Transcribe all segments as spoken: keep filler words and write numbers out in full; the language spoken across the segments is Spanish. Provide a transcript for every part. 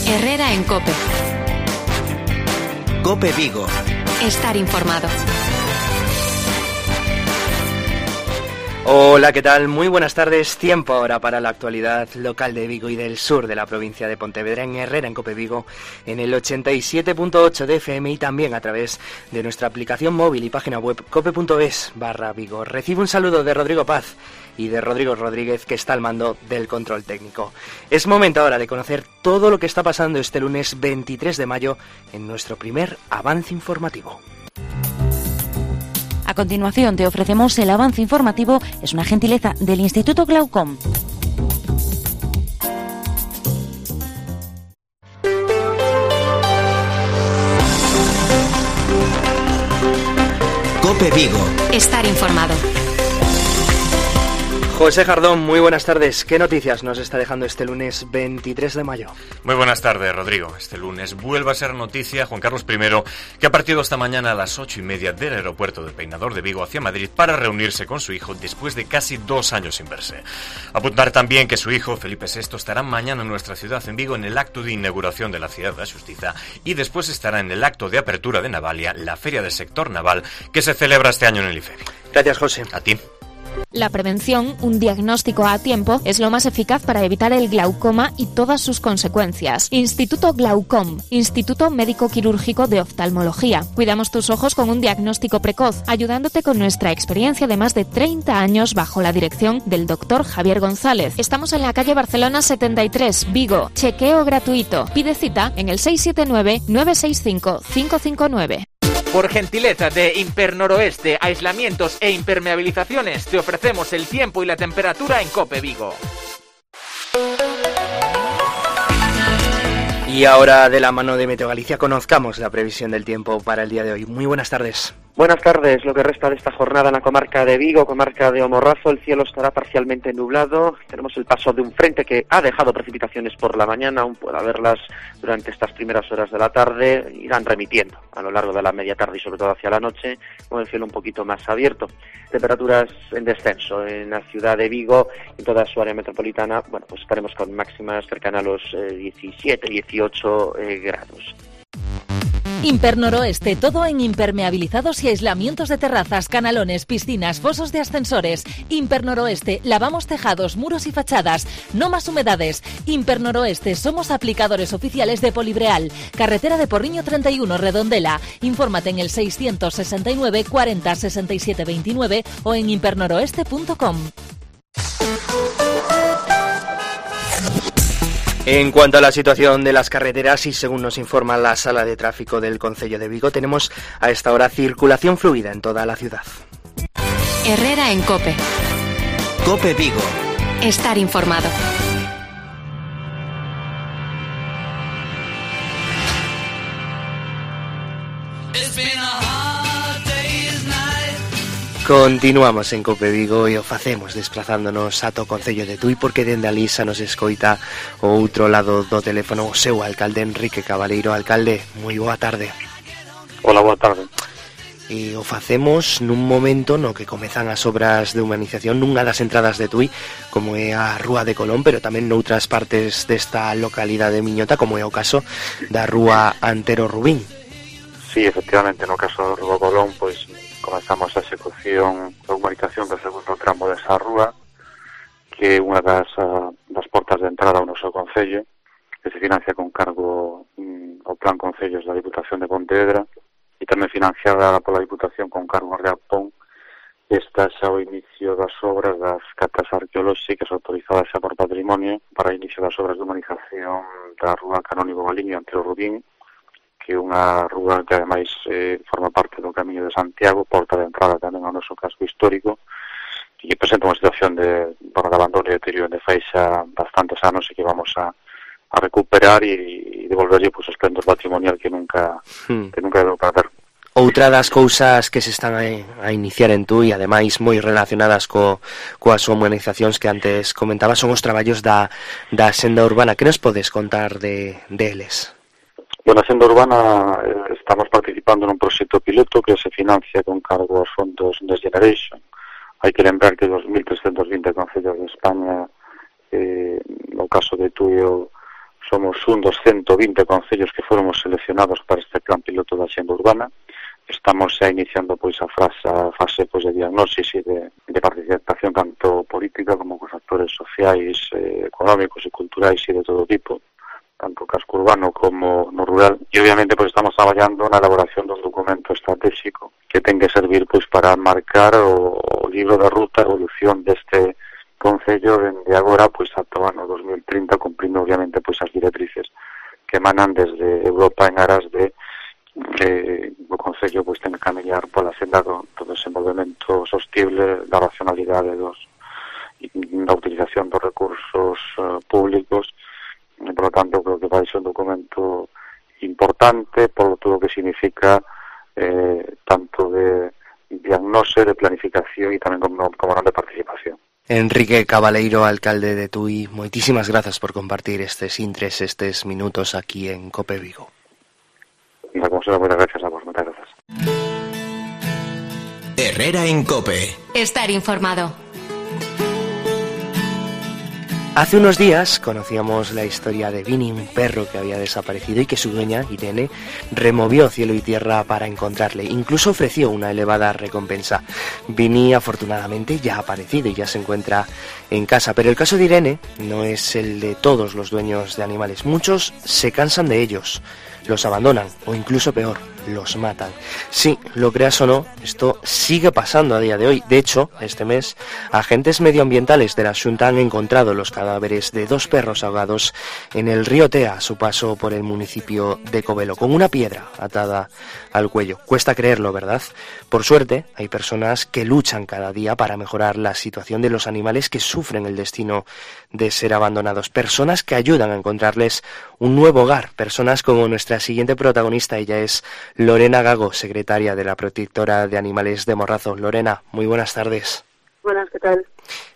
Herrera en COPE. COPE Vigo. Estar informado. Hola, ¿qué tal? Muy buenas tardes. Tiempo ahora para la actualidad local de Vigo y del sur de la provincia de Pontevedra en Herrera en COPE Vigo, en el ochenta y siete punto ocho de F M y también a través de nuestra aplicación móvil y página web cope.es barra Vigo. Recibo un saludo de Rodrigo Paz y de Rodrigo Rodríguez, que está al mando del control técnico. Es momento ahora de conocer todo lo que está pasando este lunes veintitrés de mayo en nuestro primer avance informativo. A continuación te ofrecemos el avance informativo, es una gentileza del Instituto Glaucom. COPE Vigo. Estar informado. José Jardón, muy buenas tardes. ¿Qué noticias nos está dejando este lunes veintitrés de mayo? Muy buenas tardes, Rodrigo. Este lunes vuelve a ser noticia Juan Carlos primero, que ha partido esta mañana a las ocho y media del aeropuerto del Peinador de Vigo hacia Madrid para reunirse con su hijo después de casi dos años sin verse. Apuntar también que su hijo, Felipe sexto, estará mañana en nuestra ciudad, en Vigo, en el acto de inauguración de la Ciudad de la Justicia, y después estará en el acto de apertura de Navalia, la feria del sector naval, que se celebra este año en el IFEBI. Gracias, José. A ti. La prevención, un diagnóstico a tiempo, es lo más eficaz para evitar el glaucoma y todas sus consecuencias. Instituto Glaucom, Instituto Médico Quirúrgico de Oftalmología. Cuidamos tus ojos con un diagnóstico precoz, ayudándote con nuestra experiencia de más de treinta años bajo la dirección del doctor Javier González. Estamos en la calle Barcelona setenta y tres, Vigo. Chequeo gratuito. Pide cita en el seis siete nueve, nueve seis cinco, cinco cinco nueve. Por gentileza de Impernoroeste, aislamientos e impermeabilizaciones, te ofrecemos el tiempo y la temperatura en COPE Vigo. Y ahora, de la mano de Meteo Galicia, conozcamos la previsión del tiempo para el día de hoy. Muy buenas tardes. Buenas tardes. Lo que resta de esta jornada en la comarca de Vigo, comarca de O Morrazo, el cielo estará parcialmente nublado. Tenemos el paso de un frente que ha dejado precipitaciones por la mañana, aún puede haberlas durante estas primeras horas de la tarde, irán remitiendo a lo largo de la media tarde y sobre todo hacia la noche, con el cielo un poquito más abierto. Temperaturas en descenso en la ciudad de Vigo y toda su área metropolitana. Bueno, pues estaremos con máximas cercanas a los eh, diecisiete, dieciocho eh, grados. Impernoroeste, todo en impermeabilizados y aislamientos de terrazas, canalones, piscinas, fosos de ascensores. Impernoroeste, lavamos tejados, muros y fachadas. No más humedades. Impernoroeste, somos aplicadores oficiales de Polibreal. Carretera de Porriño treinta y uno, Redondela. Infórmate en el seiscientos sesenta y nueve, cuarenta, sesenta y siete, veintinueve o en impernoroeste punto com. En cuanto a la situación de las carreteras, y según nos informa la Sala de Tráfico del Concello de Vigo, tenemos a esta hora circulación fluida en toda la ciudad. Herrera en COPE. COPE Vigo. Estar informado. Continuamos en COPE Vigo e o facemos desplazándonos ata o Concello de Tui, porque dende ali xa nos escoita o outro lado do teléfono o seu alcalde, Enrique Cabaleiro. Alcalde, moi boa tarde. Hola, boa tarde. E o facemos nun momento no que comezan as obras de humanización nunha das entradas de Tui, como é a Rúa de Colón, pero tamén noutras partes desta localidade de Miñota, como é o caso da Rúa Antero Rubín. Sí, efectivamente, no caso da Rúa Colón, pois comenzamos a execución da humanización do segundo tramo desa rúa, que é unha das, uh, das portas de entrada ao noso concello, que se financia con cargo um, ao Plan Concellos da Diputación de Pontevedra, e tamén financiada pola Diputación con cargo de Apón. Esta xa o inicio das obras das catas arqueolóxicas autorizadas xa por patrimonio para o inicio das obras de humanización da Rúa Canónigo Galiño Antero Rubín, que é unha rúa que ademais eh, forma parte do Camiño de Santiago, porta de entrada tamén ao noso casco histórico, e que presenta unha situación de, bueno, de abandono e deterioro de fai xa bastantes anos e que vamos a, a recuperar e, e devolverlle pues, o esplendor patrimonial que nunca hmm. que nunca debeu perder. Outra das cousas que se están a, a iniciar en Tui, ademais moi relacionadas co, coas humanizacións que antes comentaba, son os traballos da, da senda urbana. Que nos podes contar de, de eles? Bueno, a Senda Urbana eh, estamos participando nun proxecto piloto que se financia con cargo aos fondos Next Generation. Hai que lembrar que dos mil trescentos vinte concellos de España, eh, no caso de Tui, somos un dos ciento veinte concellos que fomos seleccionados para este plan piloto da xenda urbana. Estamos xa iniciando pois a fase, a fase pois de diagnosis e de, de participación tanto política como cos actores sociais, eh, económicos e culturais e de todo tipo, tanto casco urbano como no rural, e obviamente pois estamos traballando na elaboración dun documento estratégico que ten que servir pois para marcar o, o libro de ruta, a evolución deste concello dende agora pois ata o ano dos mil trinta, cumprindo obviamente pois as directrices que emanan desde Europa en aras de que o Concello pois ten que camiñar pola senda do, do desenvolvemento sostible, da racionalidade dos, da utilización dos recursos uh, públicos, e, por lo tanto, creo que vai ser un documento importante por todo o que significa eh, tanto de diagnose, de planificación e tamén como, como non de participación. Enrique Cabaleiro, alcalde de Tui, moitísimas grazas por compartir estes intres, estes minutos aquí en Cope Vigo. Como será, muchas gracias a vos, muchas gracias. Herrera en Cope. Estar informado. Hace unos días conocíamos la historia de Vini, un perro que había desaparecido y que su dueña, Irene, removió cielo y tierra para encontrarle. Incluso ofreció una elevada recompensa. Vini, afortunadamente, ya ha aparecido y ya se encuentra en casa. Pero el caso de Irene no es el de todos los dueños de animales. Muchos se cansan de ellos, los abandonan o incluso peor, los matan. Sí, lo creas o no, esto sigue pasando a día de hoy. De hecho, este mes, agentes medioambientales de la Xunta han encontrado los cadáveres de dos perros ahogados en el río Tea a su paso por el municipio de Covelo, con una piedra atada al cuello. Cuesta creerlo, ¿verdad? Por suerte, hay personas que luchan cada día para mejorar la situación de los animales que sufren el destino de ser abandonados. Personas que ayudan a encontrarles un nuevo hogar. Personas como nuestra siguiente protagonista. Ella es Lorena Gago, secretaria de la Protectora de Animales de Morrazo. Lorena, muy buenas tardes. Buenas, ¿qué tal?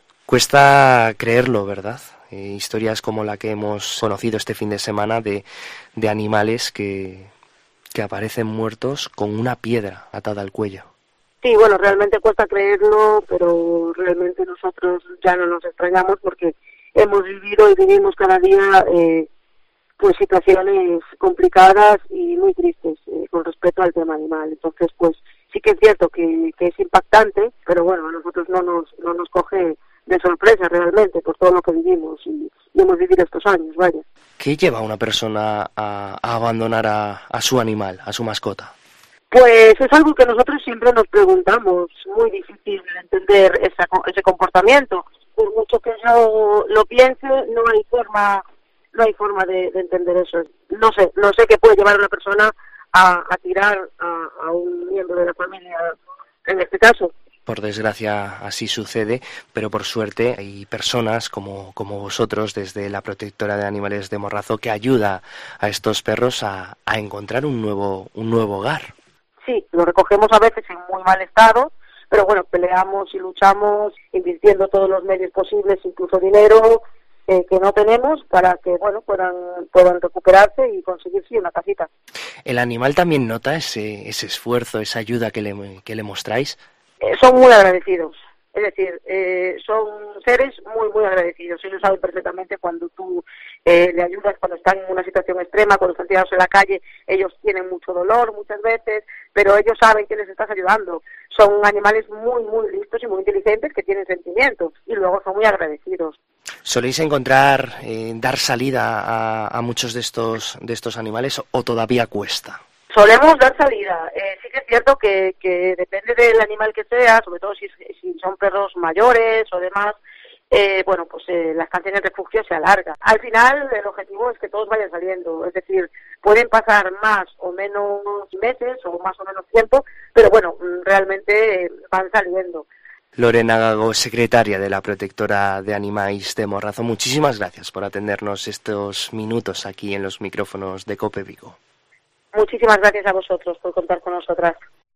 Cuesta creerlo, ¿verdad? Eh, historias como la que hemos conocido este fin de semana de, de animales que, que aparecen muertos con una piedra atada al cuello. Sí, bueno, realmente cuesta creerlo, pero realmente nosotros ya no nos extrañamos porque hemos vivido y vivimos cada día eh, pues situaciones complicadas y muy tristes eh, con respecto al tema animal. Entonces, pues sí que es cierto que, que es impactante, pero bueno, a nosotros no nos no nos coge de sorpresa realmente por todo lo que vivimos y, y hemos vivido estos años, vaya. ¿Qué lleva a una persona a, a abandonar a, a su animal, a su mascota? Pues es algo que nosotros siempre nos preguntamos, muy difícil entender esa, ese comportamiento. Por mucho que yo lo piense, no hay forma no hay forma de, de entender eso. No sé, no sé qué puede llevar a una persona a, a tirar a, a un miembro de la familia en este caso. Por desgracia así sucede, pero por suerte hay personas como, como vosotros desde la Protectora de Animales de Morrazo que ayuda a estos perros a, a encontrar un nuevo, un nuevo hogar. Sí, lo recogemos a veces en muy mal estado, pero bueno, peleamos y luchamos invirtiendo todos los medios posibles, incluso dinero eh, que no tenemos, para que bueno puedan puedan recuperarse y conseguir sí una casita. ¿El animal también nota ese ese esfuerzo, esa ayuda que le, que le mostráis? Eh, son muy agradecidos. Es decir, eh, son seres muy, muy agradecidos. Ellos saben perfectamente cuando tú eh, le ayudas, cuando están en una situación extrema, cuando están tirados en la calle, ellos tienen mucho dolor muchas veces, pero ellos saben que les estás ayudando. Son animales muy, muy listos y muy inteligentes que tienen sentimientos y luego son muy agradecidos. ¿Soléis encontrar, eh, dar salida a, a muchos de estos, de estos animales o todavía cuesta? Solemos dar salida. Eh, sí que es cierto que, que depende del animal que sea, sobre todo si, si son perros mayores o demás, eh, bueno, pues eh, la estancia en el refugio se alarga. Al final el objetivo es que todos vayan saliendo, es decir, pueden pasar más o menos meses o más o menos tiempo, pero bueno, realmente eh, van saliendo. Lorena Gago, secretaria de la Protectora de Animais de Morrazo, muchísimas gracias por atendernos estos minutos aquí en los micrófonos de Cope Vigo. Muchísimas gracias a vosotros por contar con nosotras.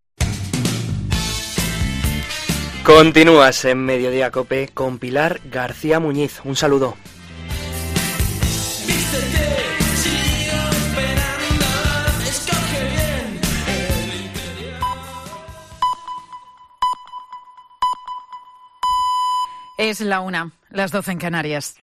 Continúas en Mediodía Cope con Pilar García Muñiz. Un saludo. Es la una, las doce en Canarias.